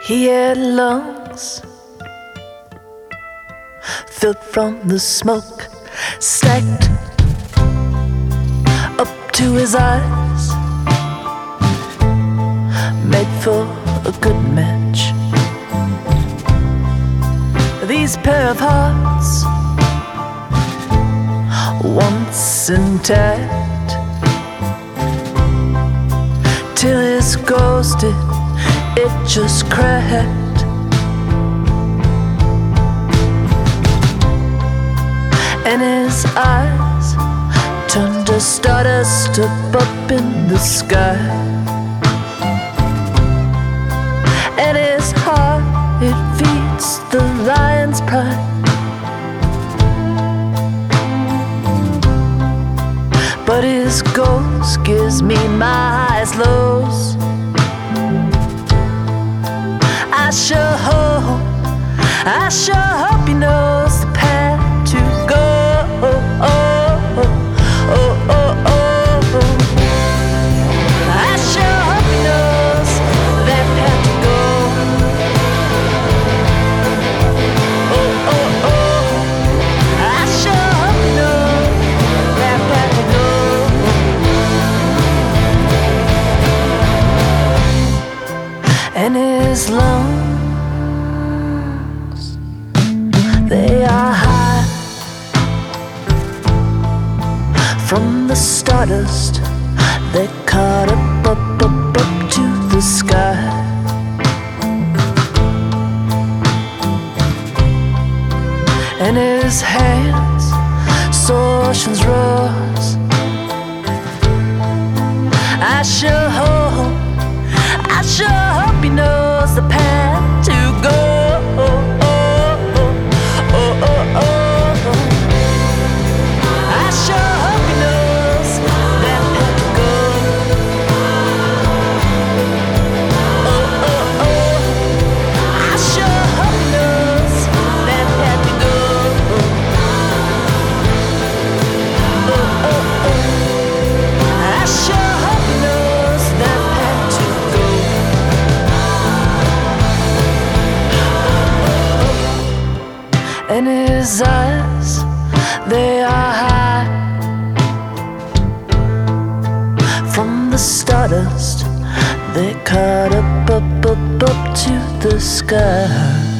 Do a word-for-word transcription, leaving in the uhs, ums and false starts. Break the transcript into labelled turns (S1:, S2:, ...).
S1: He had lungs filled from the smoke, stacked up to his eyes, made for a good match. These pair of hearts, once intact, till his ghost it, it just cracked. And his eyes turned to stardust up, up in the sky. And his heart, it feeds the lion's pride. But his ghost gives me my highest lows. I sure hope, I sure hope he knows the path to go. Oh, oh, oh, oh, oh. I sure hope he knows that path to go. Oh, oh, oh. I sure hope he knows that path to go. And his lungs, they are high from the stardust they caught up, up, up, up to the sky. And his hands saw ocean's roars. I sure hope, I sure hope he knows the path to go. And his eyes, they are high from the stardust they caught up, up, up, up to the sky.